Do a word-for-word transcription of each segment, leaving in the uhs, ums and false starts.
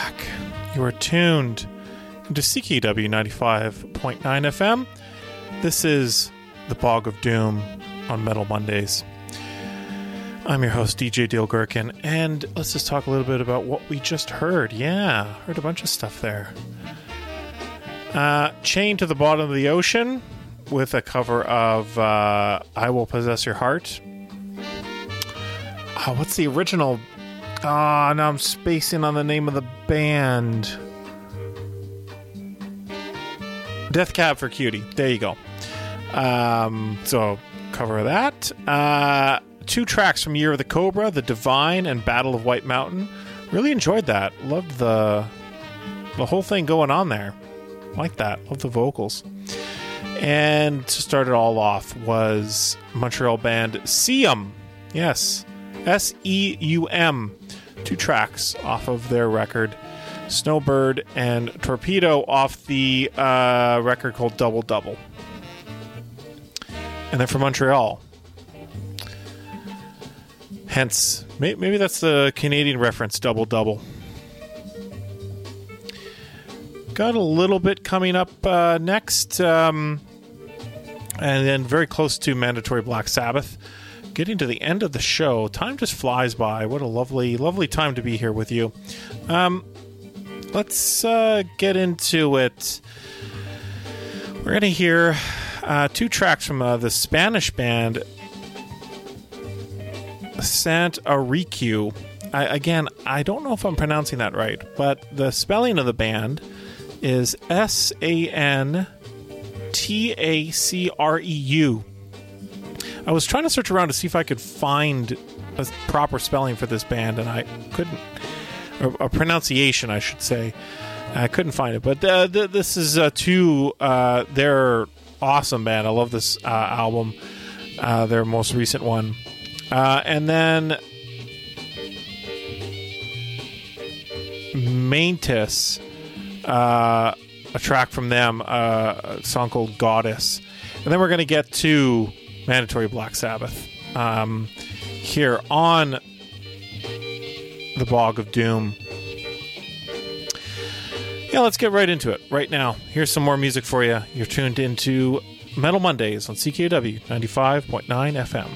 back. You are tuned to C K W ninety-five point nine F M. This is the Bog of Doom on Metal Mondays. I'm your host, D J Dale Gherkin, and let's just talk a little bit about what we just heard. Yeah, heard a bunch of stuff there. Uh, Chained to the Bottom of the Ocean with a cover of uh, I Will Possess Your Heart. Oh, what's the original? Ah, oh, now I'm spacing on the name of the band. Death Cab for Cutie. There you go. Um, so, cover that. Uh, two tracks from Year of the Cobra, The Divine and Battle of White Mountain. Really enjoyed that. Loved the the whole thing going on there. Like that. Love the vocals. And to start it all off was Montreal band Seum. Yes. S E U M. Two tracks off of their record, Snowbird and Torpedo, off the uh, record called Double Double. And then from Montreal. Hence, maybe that's the Canadian reference, Double Double. Got a little bit coming up uh, next. Um, and then very close to Mandatory Black Sabbath. Getting to the end of the show. Time just flies by. What a lovely, lovely time to be here with you. Um, let's uh, get into it. We're going to hear uh, two tracks from uh, the Spanish band Sant Ariku. I, again, I don't know if I'm pronouncing that right, but the spelling of the band is S A N T A C R E U. I was trying to search around to see if I could find a proper spelling for this band, and I couldn't. Or a pronunciation, I should say. I couldn't find it. But uh, th- this is uh, two. Uh, they're awesome band. I love this uh, album. Uh, their most recent one. Uh, and then Mantis, uh, a track from them, uh, a song called Goddess. And then we're going to get to Mandatory Black Sabbath um, here on the Bog of Doom. Yeah, let's get right into it right now. Here's some more music for you. You're tuned into Metal Mondays on C K W ninety-five point nine F M.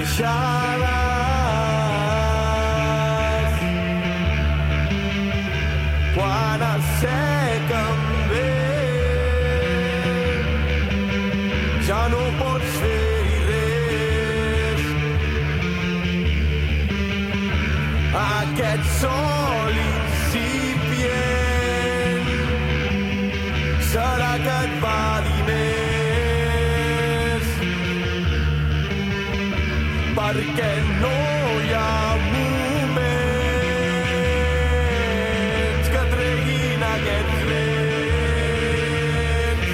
deixaràs quan assequen bé. Ja no pots fer-hi res. Aquest sol incipient serà que et va dir més, perquè no hi ha moments que treguin aquests vents.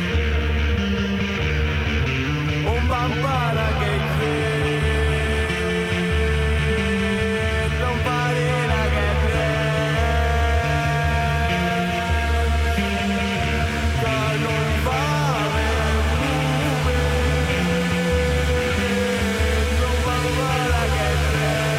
On van parar aquells vents? On paren aquests vents? Que no hi va haver moments. On van parar aquests vents?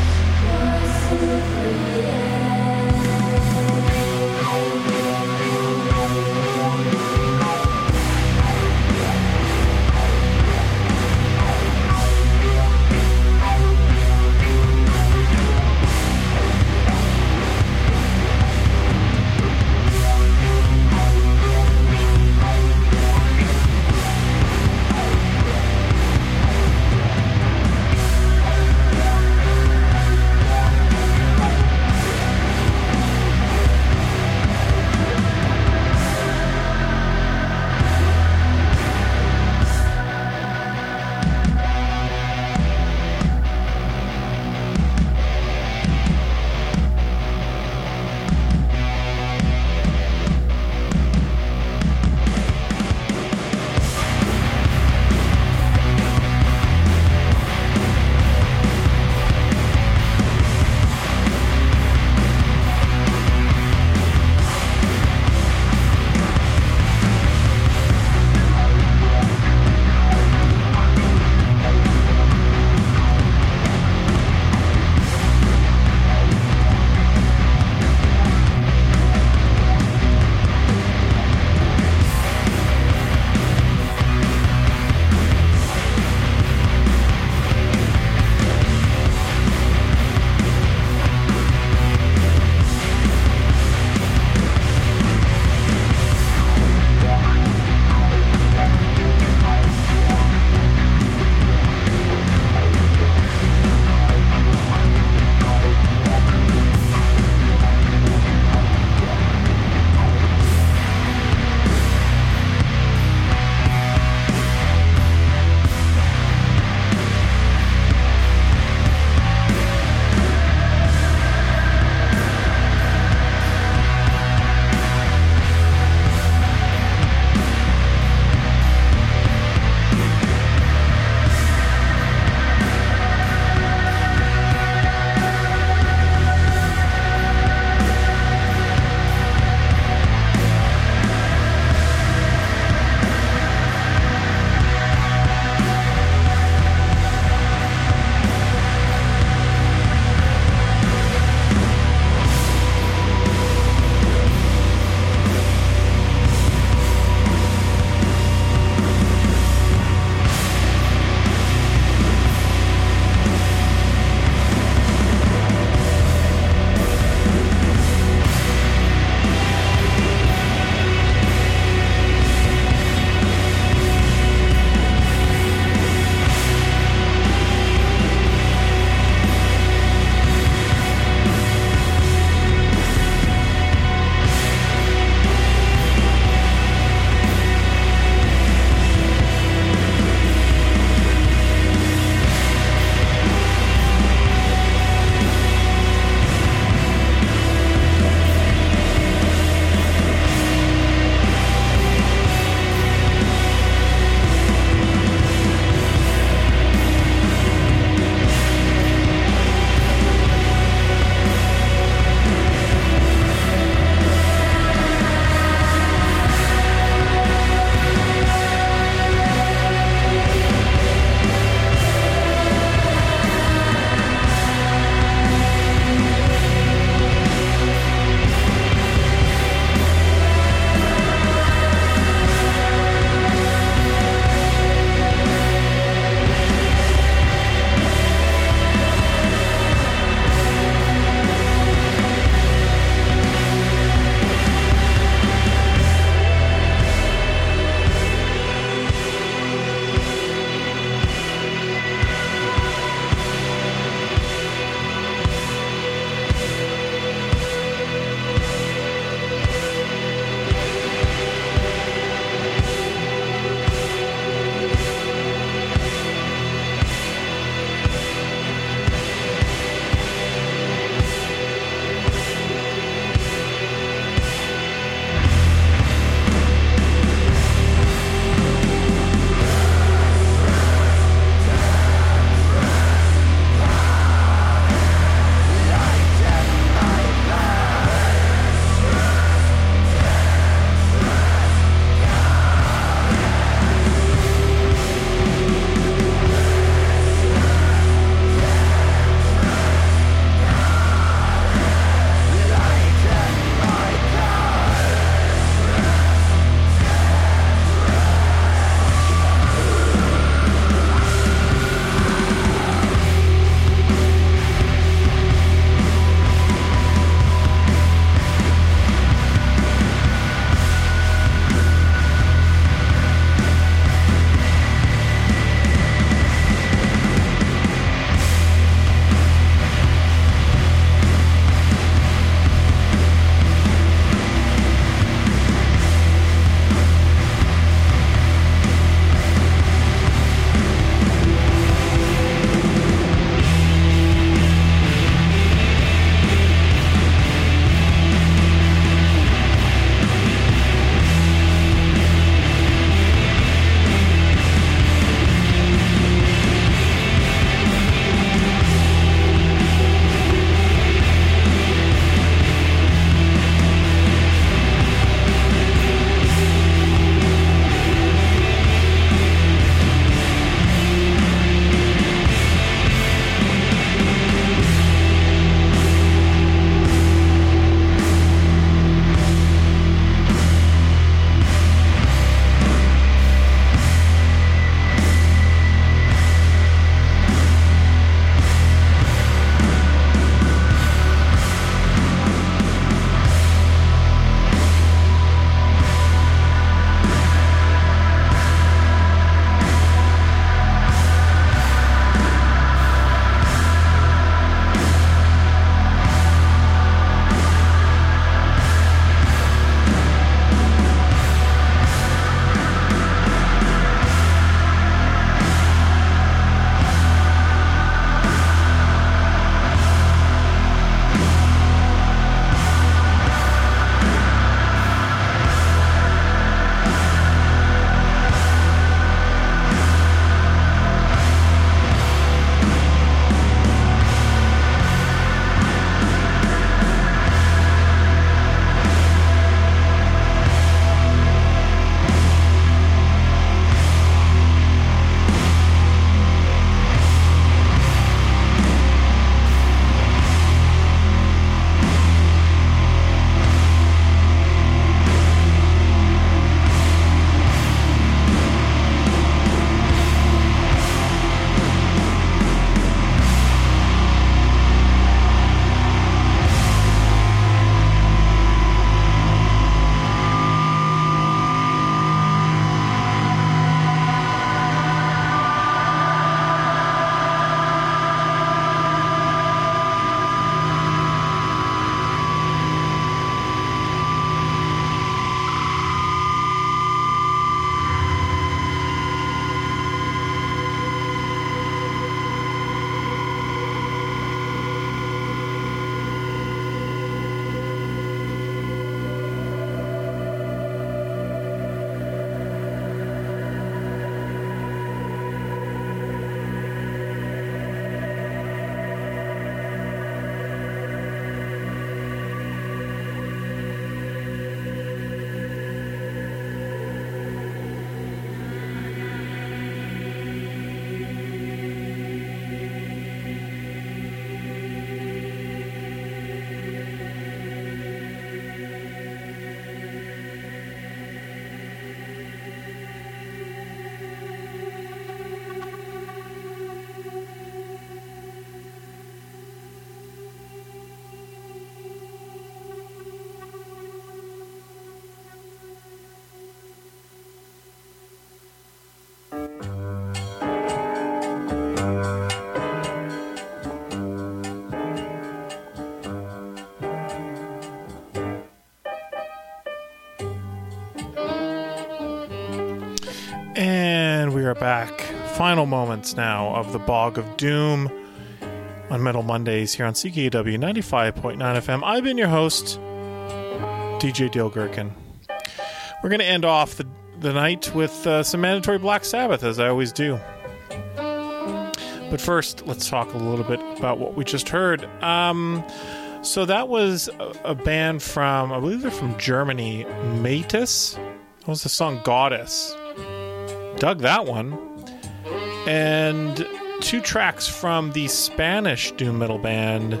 And we are back. Final moments now of the Bog of Doom on Metal Mondays here on C K W ninety-five point nine F M. I've been your host, D J Dale Gherkin. We're going to end off the, the night with uh, some mandatory Black Sabbath, as I always do. But first, let's talk a little bit about what we just heard. Um, so that was a, a band from, I believe they're from Germany, Matus. That was the song Goddess. Dug that one. And two tracks from the Spanish doom metal band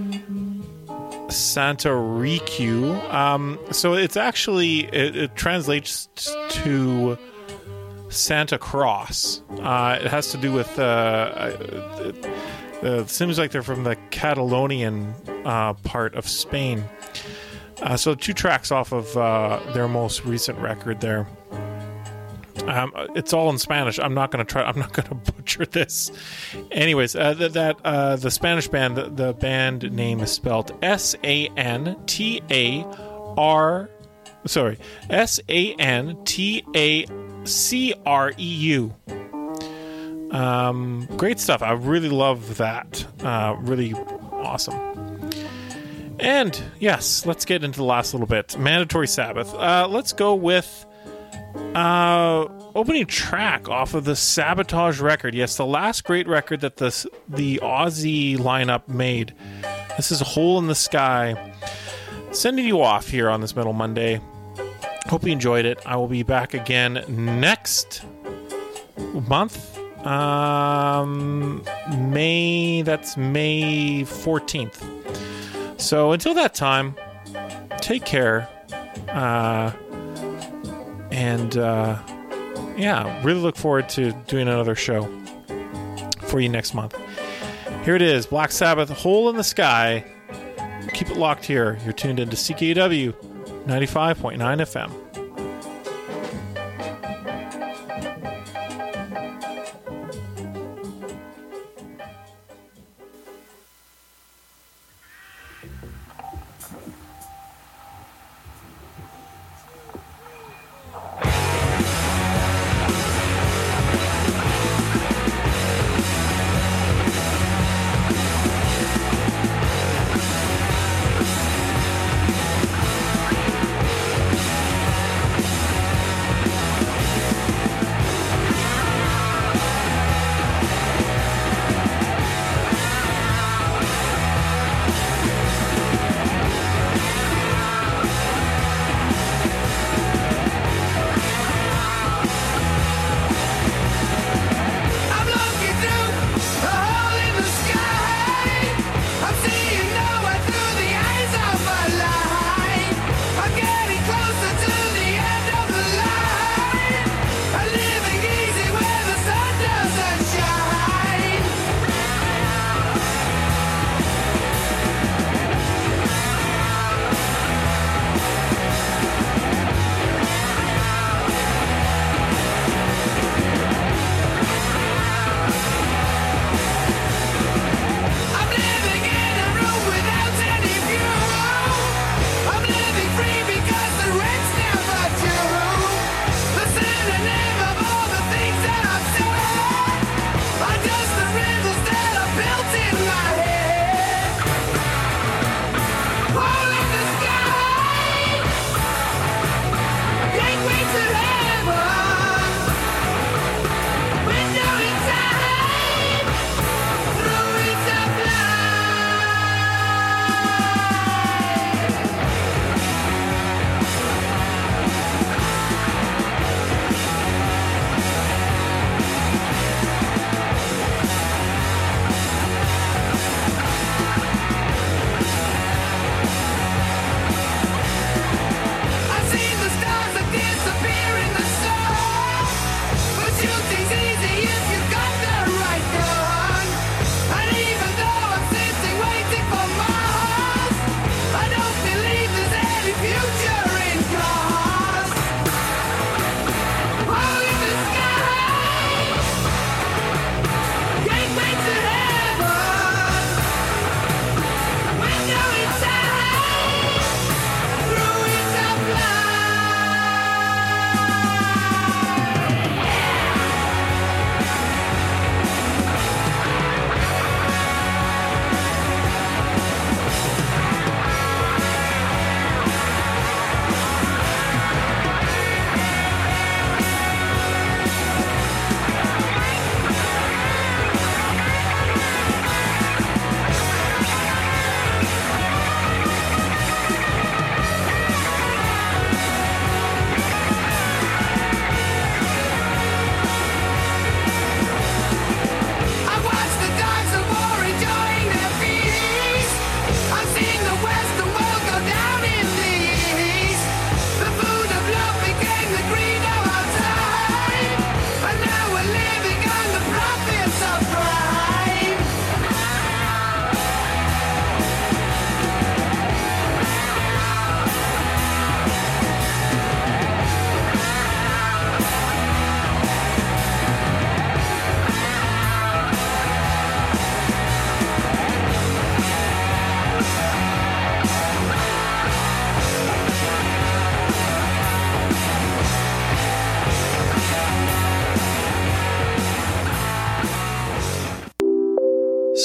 Santa Riku. Um, so it's actually, it, it translates to Santa Cross. Uh, it has to do with, uh, it, it seems like they're from the Catalonian uh, part of Spain. Uh, so two tracks off of uh, their most recent record there. Um, it's all in Spanish. I'm not going to try. I'm not going to butcher this. Anyways, uh, that, that uh, the Spanish band, the, the band name is spelled S A N T A R. Sorry, S A N T A C R E U. Um, great stuff. I really love that. Uh, really awesome. And yes, let's get into the last little bit. Mandatory Sabbath. Uh, let's go with. Uh, opening track off of the Sabotage record. Yes, the last great record that the the Aussie lineup made. This is A Hole in the Sky. Sending you off here on this Metal Monday. Hope you enjoyed it. I will be back again next month. Um, May. That's May fourteenth. So until that time, take care. Uh. And, uh, yeah, really look forward to doing another show for you next month. Here it is, Black Sabbath, Hole in the Sky. Keep it locked here. You're tuned into C K W ninety-five point nine F M.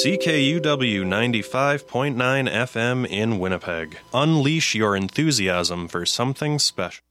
C K U W ninety-five point nine F M in Winnipeg. Unleash your enthusiasm for something special.